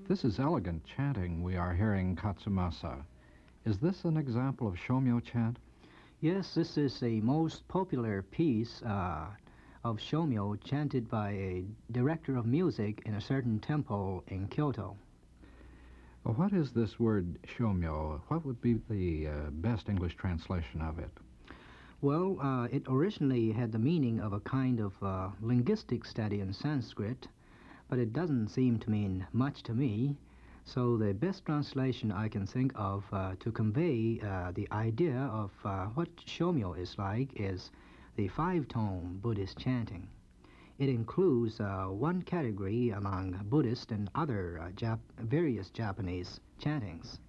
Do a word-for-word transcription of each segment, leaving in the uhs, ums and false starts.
This is elegant chanting we are hearing, Katsumasa. Is this an example of Shomyo chant? Yes, this is a most popular piece uh, of shomyo chanted by a director of music in a certain temple in Kyoto. Well, what is this word Shomyo? What would be the uh, best English translation of it? Well, uh, it originally had the meaning of a kind of uh, linguistic study in Sanskrit, but it doesn't seem to mean much to me. So the best translation I can think of uh, to convey uh, the idea of uh, what shomyo is like is the five-tone Buddhist chanting. It includes uh, one category among Buddhist and other uh, Jap- various Japanese chantings.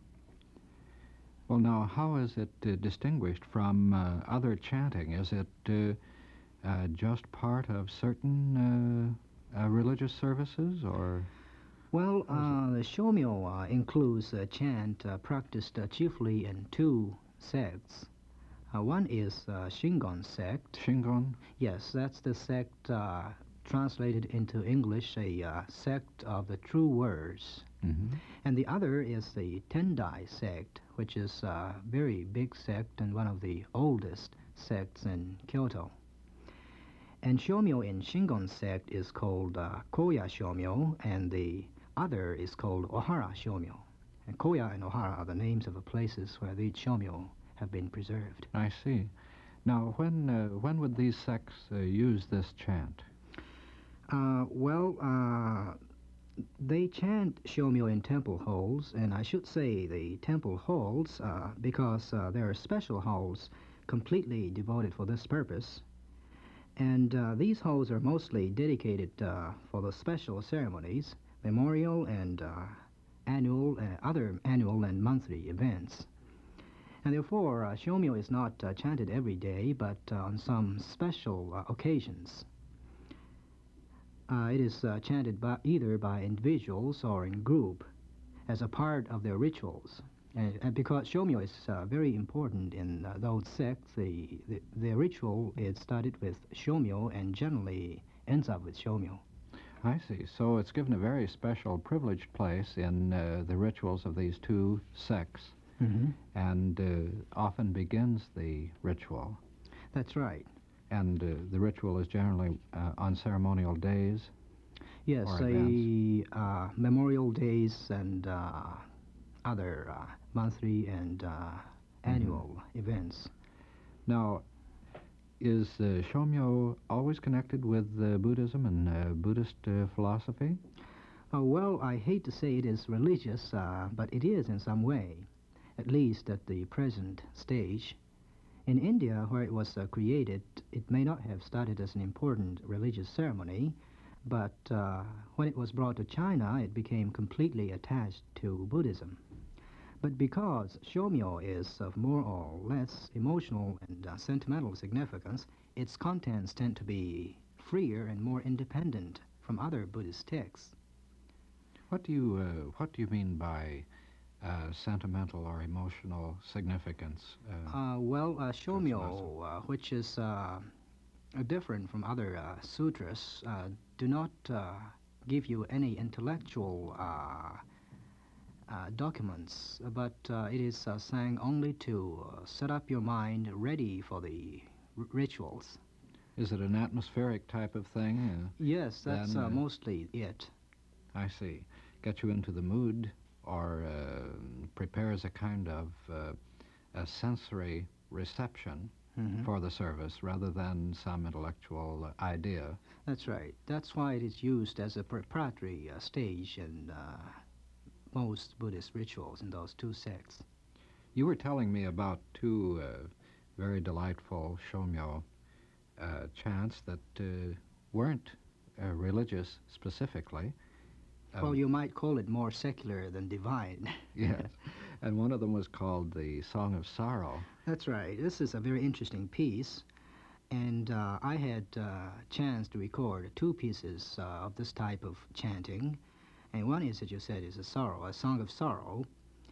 Well, now, how is it uh, distinguished from uh, other chanting? Is it uh, uh, just part of certain uh, uh, religious services, or? Well, uh, the shomyo uh, includes a chant uh, practiced uh, chiefly in two sects. Uh, one is uh, Shingon sect. Shingon? Yes, that's the sect uh, translated into English, a uh, sect of the true words. Mm-hmm. And the other is the Tendai sect, which is a very big sect and one of the oldest sects in Kyoto. And shomyo in Shingon sect is called uh, Koya shomyo, and the other is called Ohara shomyo. And Koya and Ohara are the names of the places where these shomyo have been preserved. I see. Now, when uh, when would these sects uh, use this chant? Uh, well, uh, they chant shomyo in temple halls, and I should say the temple halls uh, because uh, there are special halls completely devoted for this purpose. And uh, these halls are mostly dedicated uh, for the special ceremonies, memorial and uh, annual, uh, other annual and monthly events. And therefore, uh, shomyo is not uh, chanted every day, but uh, on some special uh, occasions. Uh, it is uh, chanted by, either by individuals or in group as a part of their rituals. And, and because shomyo is uh, very important in uh, those sects, the, the, the ritual is started with shomyo and generally ends up with shomyo. I see. So it's given a very special, privileged place in uh, the rituals of these two sects, Mm-hmm. and uh, often begins the ritual. That's right. And uh, the ritual is generally uh, on ceremonial days. Yes, or a uh, memorial days and uh, other uh, monthly and uh, annual Mm-hmm. events. Now, is uh, Shomyo always connected with uh, Buddhism and uh, Buddhist uh, philosophy? Uh, well, I hate to say it is religious, uh, but it is in some way, at least at the present stage. In India, where it was uh, created, it may not have started as an important religious ceremony, but uh, when it was brought to China, it became completely attached to Buddhism. But because shomyo is of more or less emotional and uh, sentimental significance, its contents tend to be freer and more independent from other Buddhist texts. What do you uh, what do you mean by uh, sentimental or emotional significance? Uh, Uh, well, uh, Katsumasa? shomyo, uh, which is uh, uh, different from other uh, sutras, uh, do not uh, give you any intellectual uh, uh, documents, but uh, it is uh, sang only to uh, set up your mind ready for the r- rituals. Is it an atmospheric type of thing? Uh, Yes, that's then uh, uh, mostly it. I see. Get you into the mood, or uh, prepares a kind of uh, a sensory reception Mhm. for the service rather than some intellectual uh, idea. That's right. That's why it is used as a preparatory uh, stage in uh, most Buddhist rituals in those two sects. You were telling me about two uh, very delightful Shomyo uh, chants that uh, weren't uh, religious specifically. Well, Um, you might call it more secular than divine. yes, and one of them was called the Song of Sorrow. That's right. This is a very interesting piece, and uh, I had a uh, chance to record two pieces uh, of this type of chanting, and one is, as you said, is a sorrow, a song of sorrow,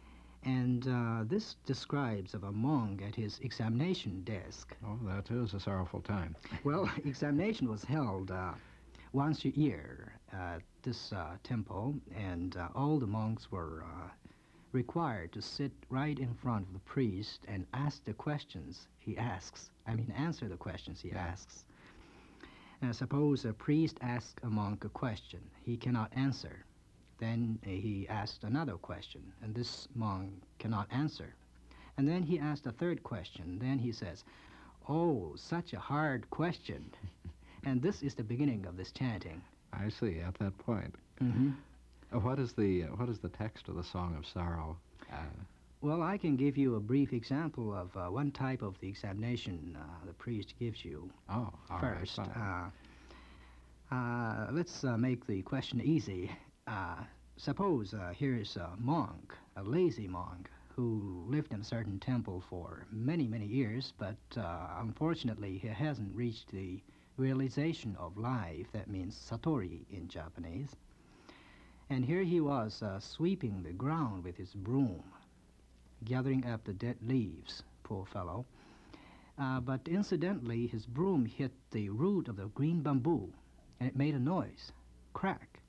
and uh, this describes of a monk at his examination desk. Oh, that is a sorrowful time. Well, examination was held uh, once a year at this uh, temple, and uh, all the monks were uh, required to sit right in front of the priest and ask the questions he asks. I mean, answer the questions he Yeah. asks. Uh, suppose a priest asks a monk a question he cannot answer. Then uh, he asks another question, and this monk cannot answer. And then he asks a third question. Then he says, "Oh, such a hard question." And this is the beginning of this chanting. I see. At that point, Mm-hmm. uh, what is the uh, what is the text of the Song of Sorrow? Uh, Well, I can give you a brief example of uh, one type of the examination uh, the priest gives you. oh, all right, First, fine. uh, uh, let's uh, make the question easy. Uh, suppose uh, here is a monk, a lazy monk, who lived in a certain temple for many, many years, but uh, unfortunately he hasn't reached the realization of life. That means satori in Japanese. And here he was uh, sweeping the ground with his broom, gathering up the dead leaves, poor fellow. Uh, but incidentally, his broom hit the root of the green bamboo, and it made a noise, crack.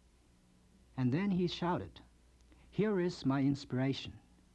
And then he shouted, "Here is my inspiration."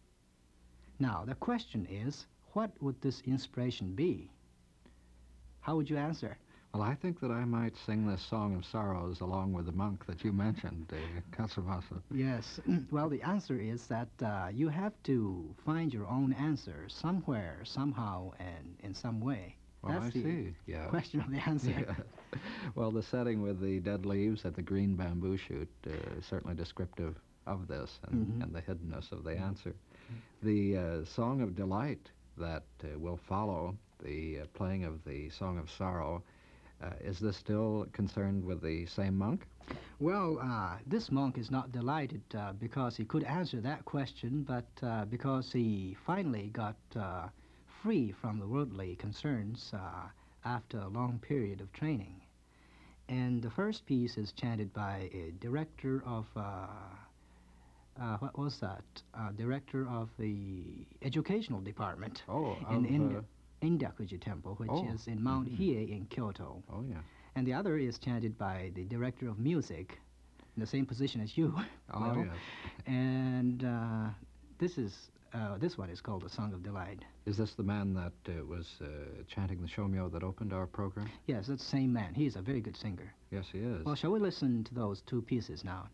Now, the question is, what would this inspiration be? How would you answer? Well, I think that I might sing this Song of Sorrows along with the monk that you mentioned, uh, Katsumasa. Yes, well, the answer is that uh, you have to find your own answer somewhere, somehow, and in some way. Well, That's I the see. Yeah. question of the answer. Yeah. Well, the setting with the dead leaves at the green bamboo shoot uh, is certainly descriptive of this and, Mhm. and the hiddenness of the answer. The uh, Song of Delight that uh, will follow the uh, playing of the Song of Sorrow, uh, is this still concerned with the same monk? Well, uh, this monk is not delighted uh, because he could answer that question, but uh, because he finally got uh, free from the worldly concerns uh, after a long period of training. And the first piece is chanted by a director of, uh, uh, what was that? Uh, director of the educational department Oh, in of, in uh, Indakuji Temple, which Oh, is in Mount mhm. Hiei in Kyoto. oh yeah. And the other is chanted by the director of music, in the same position as you. Oh Well, yes. And uh, this is uh, this one is called the Song of Delight. Is this the man that uh, was uh, chanting the Shomyo that opened our program? Yes, that's the same man. He is a very good singer. Yes, he is. Well, shall we listen to those two pieces now?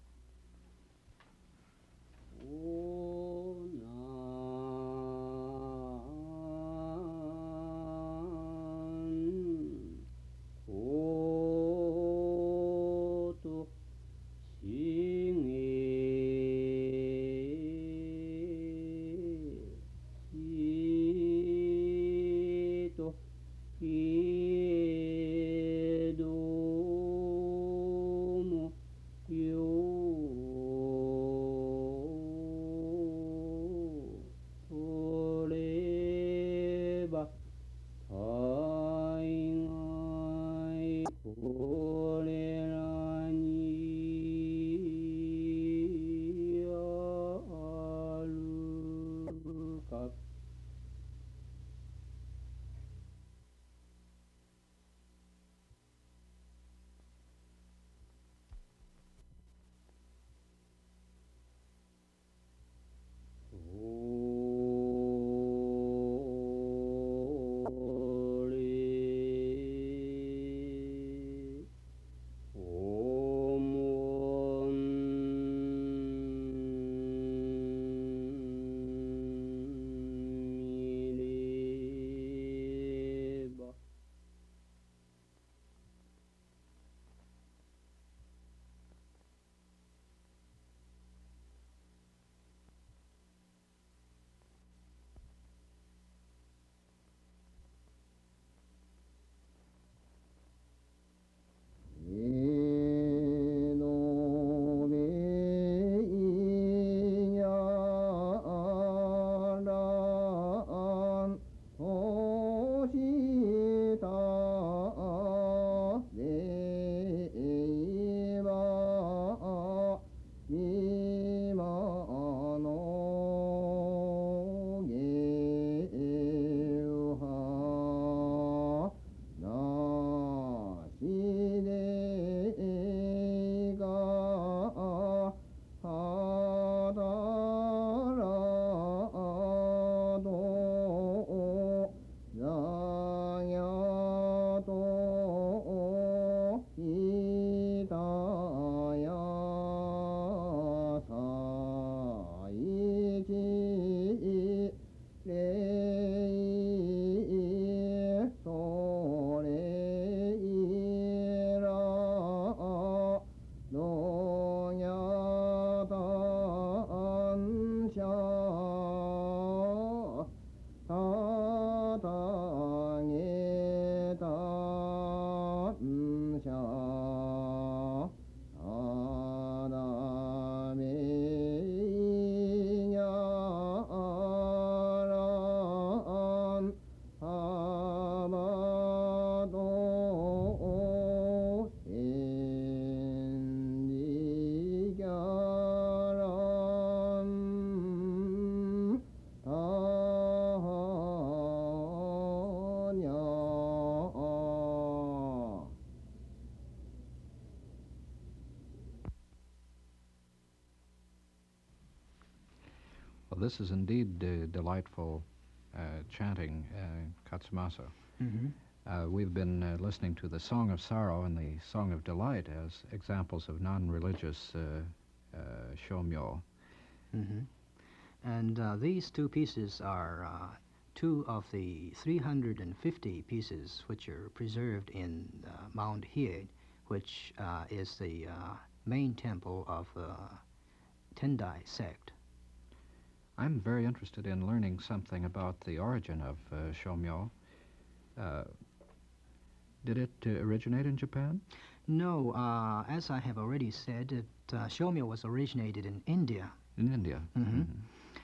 Well, this is indeed uh, delightful uh, chanting, uh, Katsumasa. Mm-hmm. Uh, we've been uh, listening to the Song of Sorrow and the Song of Delight as examples of non-religious uh, uh, shomyo. Mm-hmm. And uh, these two pieces are uh, two of the three hundred fifty pieces which are preserved in uh, Mount Hiei, which uh, is the uh, main temple of the Tendai sect. I'm very interested in learning something about the origin of uh, shomyo. Uh, did it uh, originate in Japan? No, uh, as I have already said, it, uh, shomyo was originated in India. In India. Mm-hmm. Mhm.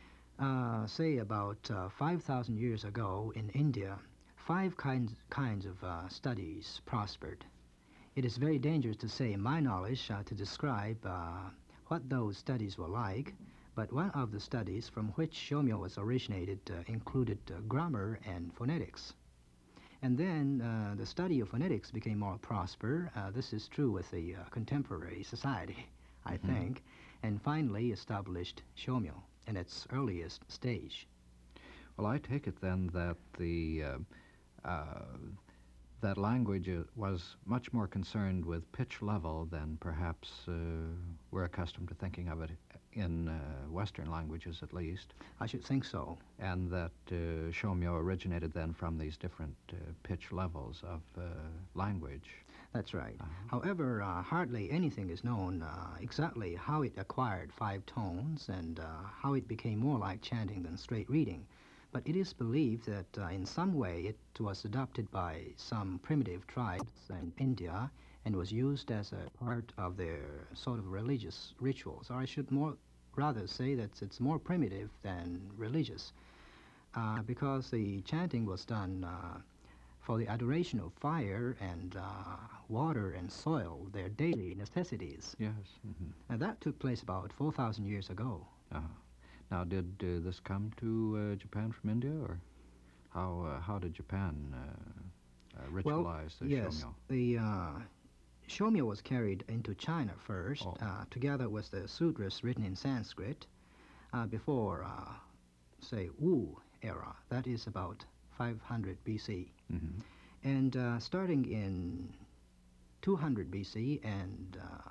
Uh, say about uh, five thousand years ago in India, five kinds, kinds of uh, studies prospered. It is very dangerous to say, in my knowledge, uh, to describe uh, what those studies were like, but one of the studies from which shomyo was originated uh, included uh, grammar and phonetics. And then uh, the study of phonetics became more prosper. Uh, this is true with the uh, contemporary society, I Mhm. think, and finally established shomyo in its earliest stage. Well, I take it then that the uh, uh, that language uh, was much more concerned with pitch level than perhaps uh, we're accustomed to thinking of it in uh, Western languages, at least, I should think so. and that uh, shomyo originated then from these different uh, pitch levels of uh, language. That's right. Uh-huh. However, uh, hardly anything is known uh, exactly how it acquired five tones and uh, how it became more like chanting than straight reading. But it is believed that uh, in some way it was adopted by some primitive tribes in India and was used as a part of their sort of religious rituals. Or I should more rather say that it's more primitive than religious, uh, because the chanting was done uh, for the adoration of fire and uh, water and soil, their daily necessities. Yes. Mhm. And that took place about four thousand years ago. Uh-huh. Now, did uh, this come to uh, Japan from India, or how uh, how did Japan uh, uh, Well, ritualize the yes, shomyo? the uh, shomyo was carried into China first, Oh. uh, together with the sutras written in Sanskrit, uh, before, uh, say, Wu era. That is about five hundred B C. Mhm. And uh, starting in two hundred B C and uh,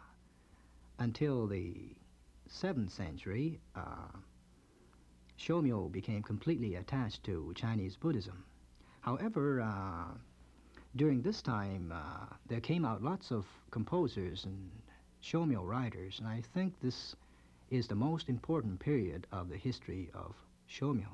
until the seventh century, uh, shomyo became completely attached to Chinese Buddhism. However, uh, during this time, uh, there came out lots of composers and shomyo writers, and I think this is the most important period of the history of shomyo.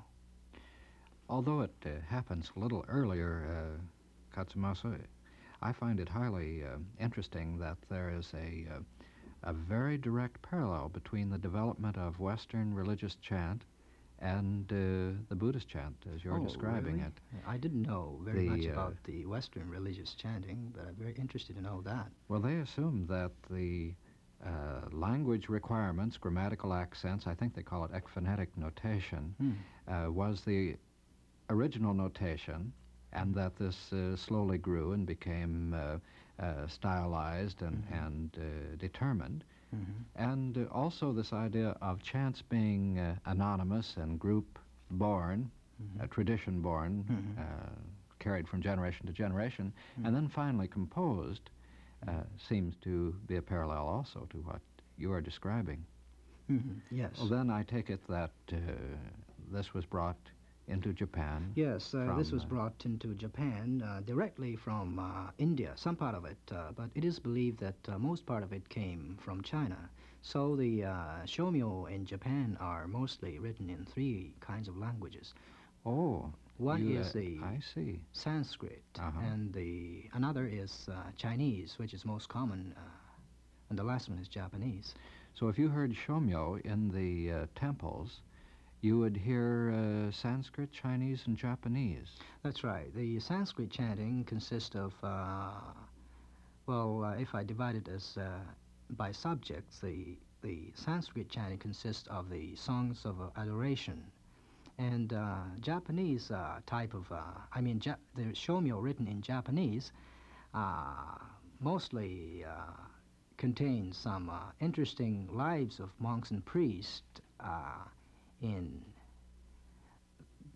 Although it uh, happens a little earlier, uh, Katsumasa, I find it highly uh, interesting that there is a, uh, a very direct parallel between the development of Western religious chant and uh, the Buddhist chant, as you're Oh, describing really? it. I didn't know very The, much uh, about the Western religious chanting, but I'm very interested to know that. Well, they assume that the uh, language requirements, grammatical accents, I think they call it ekphonetic notation, Hmm. uh, was the original notation, and that this uh, slowly grew and became uh, uh, stylized and, Mhm. and uh, determined. Mhm. And uh, also this idea of chants being uh, anonymous and group-born, Mhm. uh, tradition-born, Mhm. uh, carried from generation to generation, Mhm. and then finally composed, uh, seems to be a parallel also to what you are describing. Mhm. Yes. Well, then I take it that uh, this was brought into Japan. Yes, uh, this from, was uh, brought into Japan uh, directly from uh, India, some part of it, uh, but it is believed that uh, most part of it came from China. So the uh, shomyo in Japan are mostly written in three kinds of languages. Oh, One you, is uh, the I see. Sanskrit, Uh-huh. and the another is uh, Chinese, which is most common, uh, and the last one is Japanese. So if you heard shomyo in the uh, temples, you would hear uh, Sanskrit, Chinese, and Japanese. That's right. The Sanskrit chanting consists of, uh, well, uh, if I divide it as uh, by subjects, the the Sanskrit chanting consists of the songs of uh, adoration, and uh, Japanese uh, type of, uh, I mean, ja- the shomyo written in Japanese uh, mostly uh, contains some uh, interesting lives of monks and priests uh, in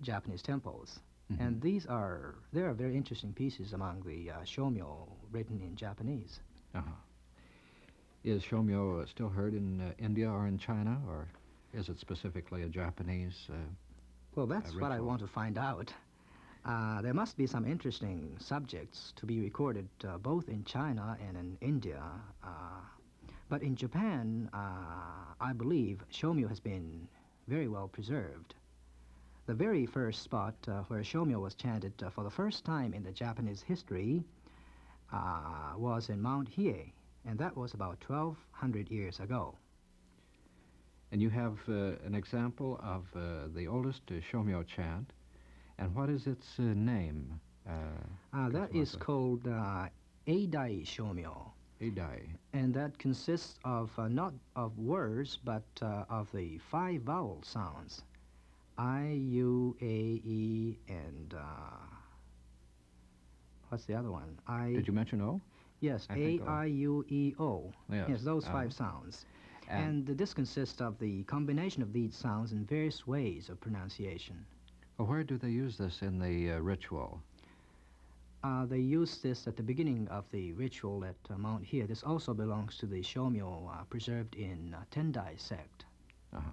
Japanese temples. Mhm. And these are, there are very interesting pieces among the uh, shomyo written in Japanese. Uh-huh. Is shomyo uh, still heard in uh, India or in China, or is it specifically a Japanese? Uh, Well, that's uh, what I ritual? want to find out. Uh, there must be some interesting subjects to be recorded uh, both in China and in India. Uh, but in Japan, uh, I believe shomyo has been very well preserved. The very first spot uh, where shomyo was chanted uh, for the first time in the Japanese history uh, was in Mount Hiei, and that was about twelve hundred years ago. And you have uh, an example of uh, the oldest uh, shomyo chant, and what is its uh, name? Uh, Uh, that is Katsumatsu? called uh, Eidai Shomyo, Idai. and that consists of uh, not of words but uh, of the five vowel sounds I, U, A, E, and uh, what's the other one? I. Did you mention O? Yes, I A, think O. I, U, E, O. Yes. Yes, those uh-huh. five sounds. And, And this consists of the combination of these sounds in various ways of pronunciation. well, where do they use this in the uh, ritual? Uh, they use this at the beginning of the ritual at uh, Mount Hiei. This also belongs to the shomyo uh, preserved in uh, Tendai sect. Uh-huh.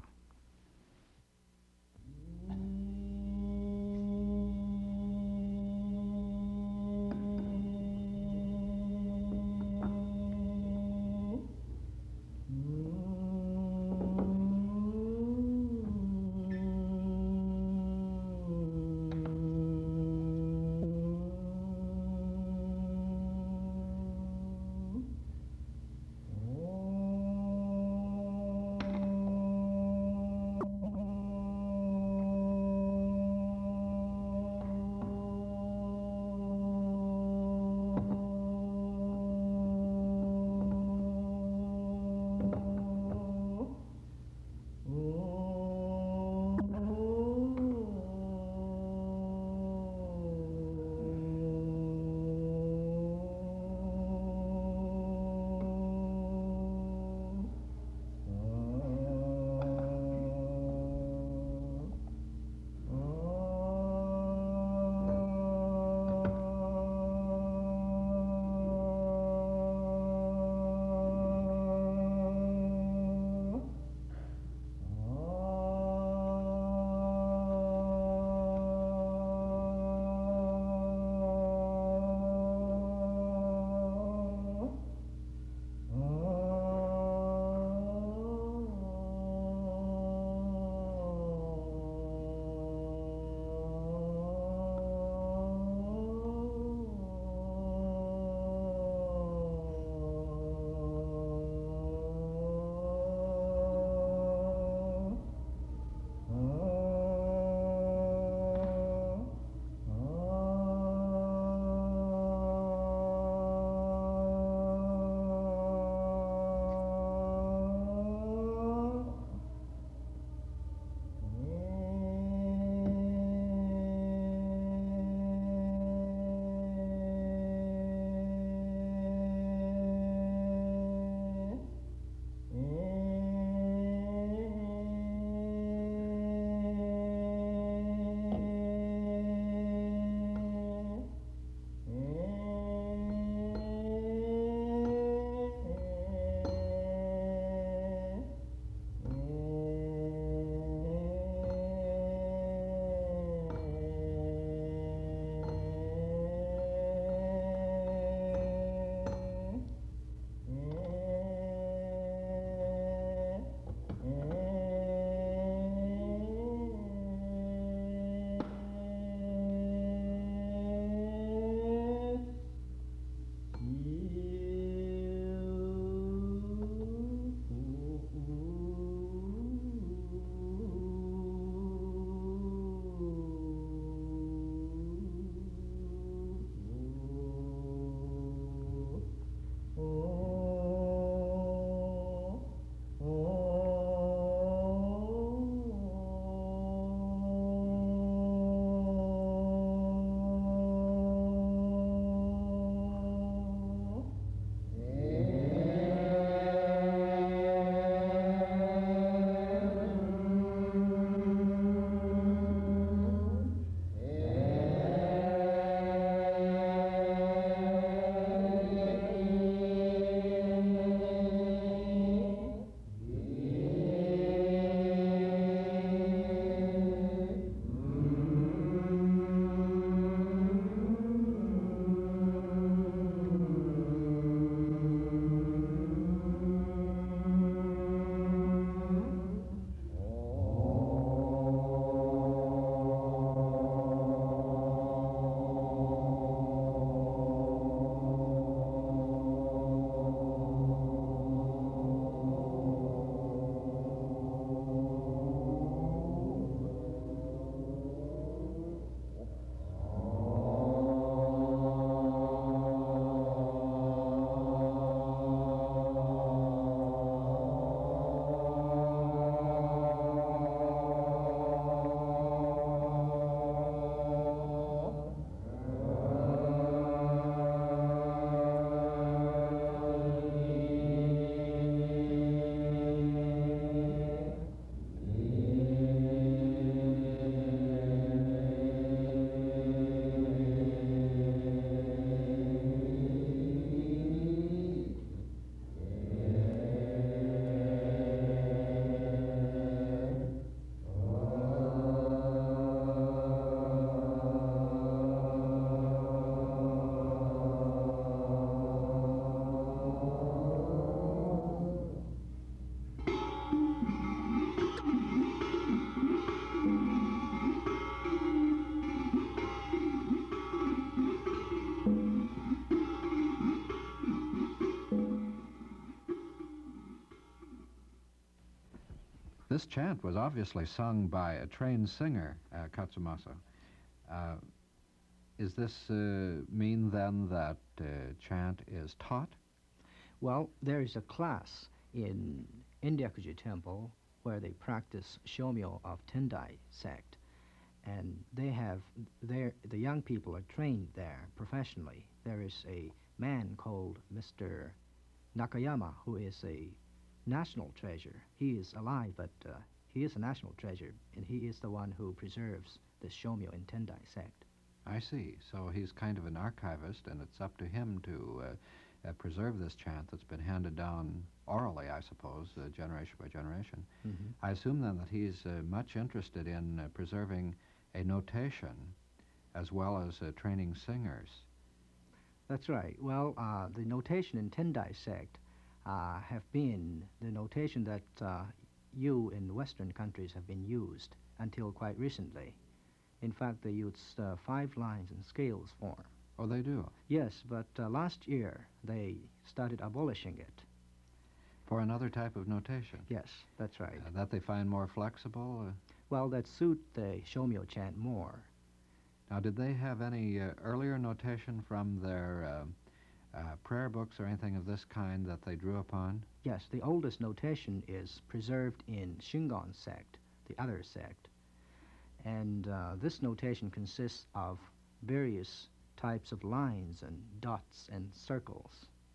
This chant was obviously sung by a trained singer, uh, Katsumasa. Uh, is this uh, mean then that uh, chant is taught? Well, there is a class in Indyakuji Temple where they practice Shomyo of Tendai sect, and they have their the young people are trained there professionally. There is a man called Mister Nakayama who is a national treasure. He is alive, but uh, he is a national treasure, and he is the one who preserves the Shomyo in Tendai sect. I see. So he's kind of an archivist, and it's up to him to uh, uh, preserve this chant that's been handed down orally, I suppose, uh, generation by generation. Mm-hmm. I assume then that he's uh, much interested in uh, preserving a notation as well as uh, training singers. That's right. Well, uh, the notation in Tendai sect uh, have been the notation that uh, you in Western countries have been used until quite recently. In fact, they use uh, five lines in scales form. Oh, they do? Yes, but uh, last year they started abolishing it. For another type of notation? Yes, that's right. Uh, that they find more flexible? Uh, well, that suit the Shomyo chant more. Now, did they have any uh, earlier notation from their uh, uh, prayer books or anything of this kind that they drew upon? Yes, the oldest notation is preserved in Shingon sect, the other sect. And uh, this notation consists of various types of lines and dots and circles.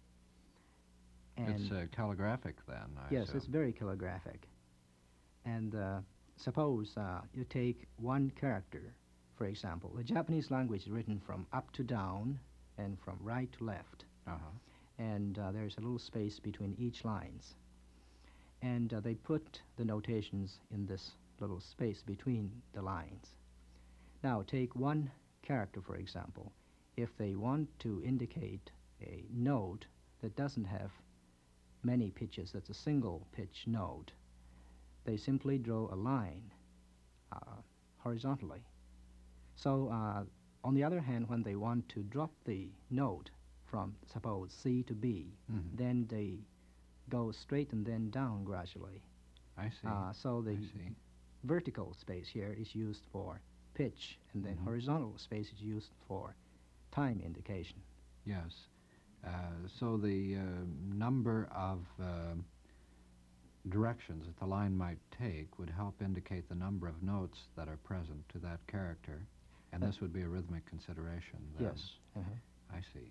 And it's uh, calligraphic then, I Yes, assume. It's very calligraphic. And uh, suppose uh, you take one character, for example. The Japanese language is written from up to down and from right to left. Uh-huh. And uh, there's a little space between each lines. And uh, they put the notations in this little space between the lines. Now, take one character, for example. If they want to indicate a note that doesn't have many pitches, that's a single pitch note, they simply draw a line uh, horizontally. So, uh, on the other hand, when they want to drop the note from, suppose, C to B, mm-hmm. then they go straight and then down gradually. I see. Uh, so the I see. vertical space here is used for pitch, and then mm-hmm. horizontal space is used for time indication. Yes. Uh, so the uh, number of uh, directions that the line might take would help indicate the number of notes that are present to that character, and uh, this would be a rhythmic consideration then. Yes. Uh-huh. I see.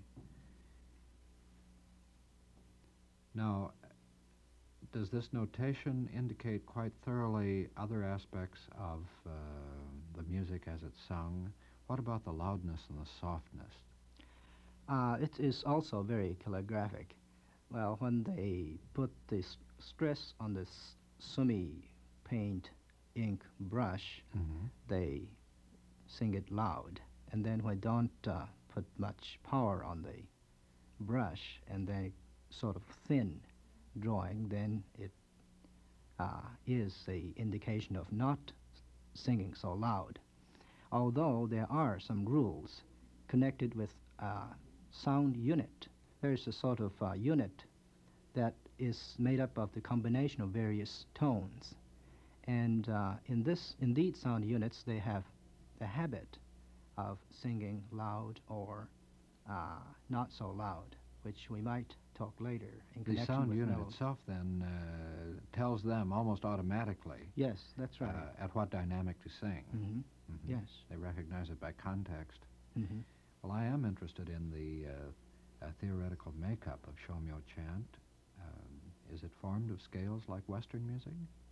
Now, does this notation indicate quite thoroughly other aspects of uh, the music as it's sung? What about the loudness and the softness? Uh, it is also very calligraphic. Well, when they put this stress on this sumi paint ink brush, mm-hmm. they sing it loud. And then when they don't uh, put much power on the brush and then sort of thin drawing, then it uh, is a indication of not singing so loud. Although there are some rules connected with uh, sound unit. There's a sort of uh, unit that is made up of the combination of various tones. And uh, in this, in these sound units, they have the habit of singing loud or uh, not so loud, which we might talk later in the connection sound with unit melody. itself then uh, tells them almost automatically Yes, that's right. uh, at what dynamic to sing. Mm-hmm. Mm-hmm. Yes. They recognize it by context. Mm-hmm. Well, I am interested in the uh, uh, theoretical makeup of Shomyo chant. Um, is it formed of scales like Western music?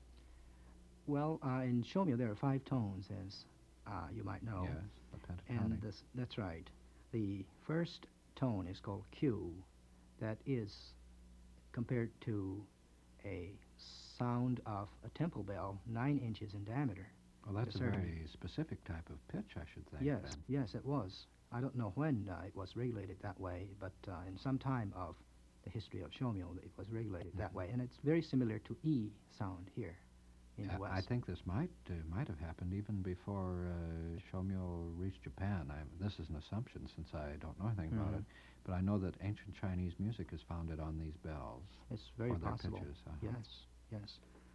Well, uh, in Shomyo there are five tones, as uh, you might know. Yes, the pentatonic. And this, that's right. The first tone is called Q. That is compared to a sound of a temple bell nine inches in diameter. Well, that's a certain- very specific type of pitch, I should think. Yes, then. yes, it was. I don't know when uh, it was regulated that way, but uh, in some time of the history of Shomyo, it was regulated that Mhm. way. And it's very similar to E sound here in Uh, the West. I think this might uh, might have happened even before uh, Shomyo reached Japan. I, this is an assumption since I don't know anything about Mhm. it, but I know that ancient Chinese music is founded on these bells. It's very for their possible. pitches, uh-huh. Yes, yes.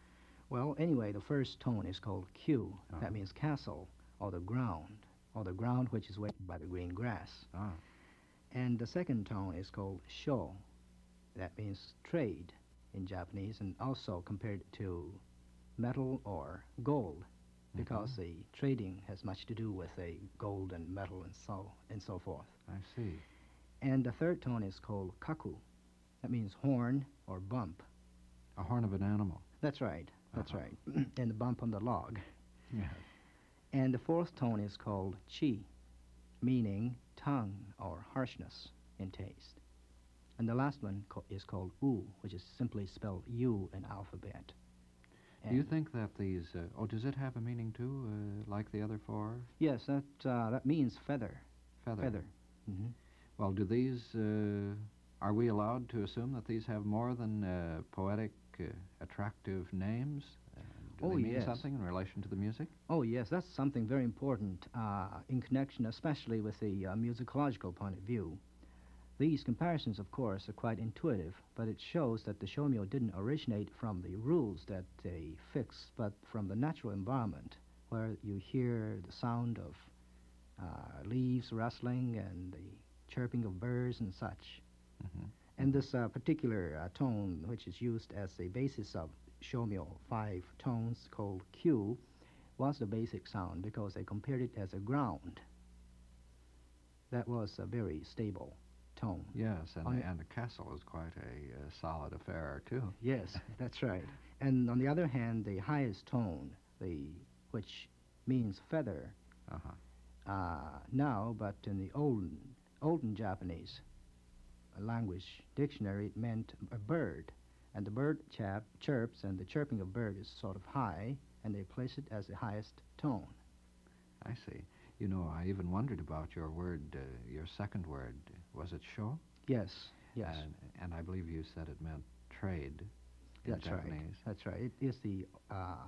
Well, anyway, the first tone is called Q. Uh-huh. That means castle, or the ground, or the ground which is weighted by the green grass. Ah. And the second tone is called Sho. That means trade in Japanese, and also compared to metal or gold, because Mhm. the trading has much to do with a gold and metal and so and so forth. I see. And the third tone is called Kaku. That means horn or bump. A horn of an animal. That's right. That's Uh-huh. right. And the bump on the log. Yes. And the fourth tone is called Chi, meaning tongue or harshness in taste. And the last one co- is called U, which is simply spelled U in alphabet. Do you And think that these? Uh, oh, does it have a meaning too, uh, like the other four? yes, that uh, that means feather. Feather. Feather. hmm Well, do these? Uh, are we allowed to assume that these have more than uh, poetic, uh, attractive names? Uh, do Oh, they mean yes. something in relation to the music? Oh yes, that's something very important uh, in connection, especially with the uh, musicological point of view. These comparisons, of course, are quite intuitive, but it shows that the shomyo didn't originate from the rules that they fix, but from the natural environment, where you hear the sound of uh, leaves rustling and the chirping of birds and such. Mm-hmm. And this uh, particular uh, tone, which is used as the basis of shomyo, five tones called Q, was the basic sound because they compared it as a ground. That was a very stable tone. Yes, and, On- and the castle is quite a uh, solid affair too. Yes, that's right. And on the other hand, the highest tone, the which means feather, Uh-huh. uh, now, but in the olden olden Japanese language dictionary, it meant a bird, and the bird chap chirps, and the chirping of bird is sort of high, and they place it as the highest tone. I see. You know, I even wondered about your word, uh, your second word. Was it sho? Yes, yes, And, and I believe you said it meant trade in that's right. Japanese. That's right. It is the uh,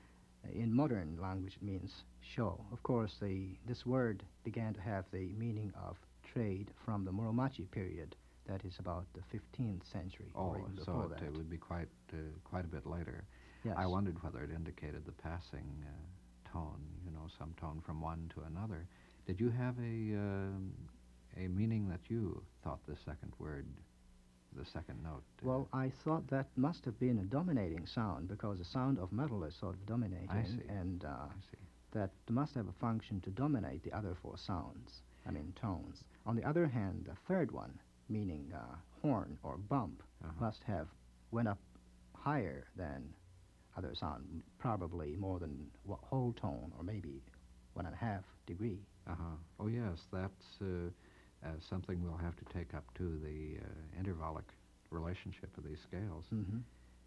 in modern language it means show. Of course, the this word began to have the meaning of trade from the Muromachi period. That is about the fifteenth century, Oh, or even so before it, that. it would be quite uh, quite a bit later. Yes. I wondered whether it indicated the passing uh, tone, you know, some tone from one to another. Did you have a um, a meaning that you thought the second word, the second note? Uh, Well, I thought that must have been a dominating sound because the sound of metal is sort of dominating, I see. and uh, I see. that must have a function to dominate the other four sounds. I mean tones. On the other hand, the third one, meaning uh, horn or bump, Uh-huh. must have went up higher than other sound, probably more than wh- whole tone, or maybe one and a half degree. Uh-huh. Oh, yes, that's uh, uh, something we'll have to take up too, the uh, intervallic relationship of these scales. hmm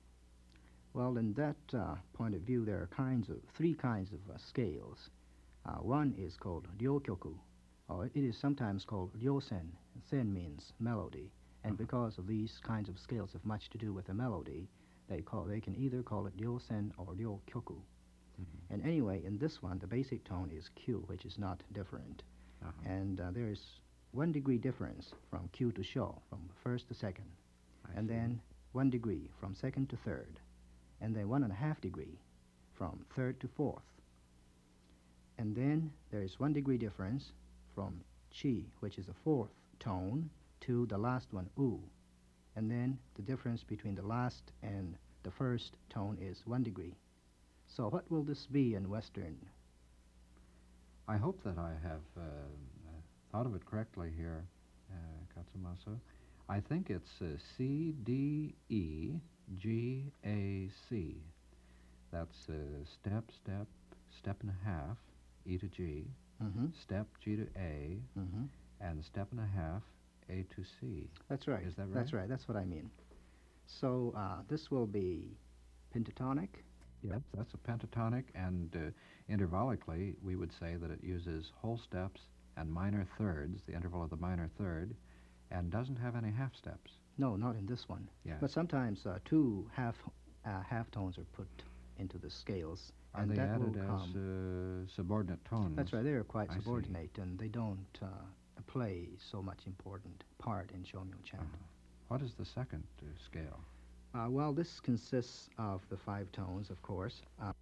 Well, in that uh, point of view, there are kinds of three kinds of uh, scales. Uh, one is called ryokyoku, or it is sometimes called ryosen. Sen means melody, and Uh-huh. because of these kinds of scales have much to do with the melody, they call they can either call it ryosen or ryokyoku. Mhm. And anyway, in this one, the basic tone is Q, which is not different, Uh-huh. and uh, there is one degree difference from Q to Sho, from first to second, I and see. then one degree from second to third, and then one and a half degree from third to fourth. And then there is one degree difference from Chi, which is the fourth tone, to the last one, U. And then the difference between the last and the first tone is one degree. So what will this be in Western? I hope that I have uh, uh, thought of it correctly here, uh, Katsumasu. I think it's uh, C, D, E, G, A, C. That's uh, step, step, step and a half, E to G, Mm-hmm. step, G to A, Mm-hmm. and step and a half, A to C. That's right. Is that right? That's right. That's what I mean. So uh, this will be pentatonic. Yep, that's a pentatonic, and uh, intervallically, we would say that it uses whole steps and minor thirds, the interval of the minor third, and doesn't have any half steps. No, not in this one. Yes. But sometimes uh, two half uh, half tones are put into the scales, Are and they that added will as come. uh, subordinate tones? That's right. They are quite I see. subordinate, and they don't uh, play so much important part in shomyo chant. Uh-huh. What is the second uh, scale? Uh, well, this consists of the five tones, of course. Uh,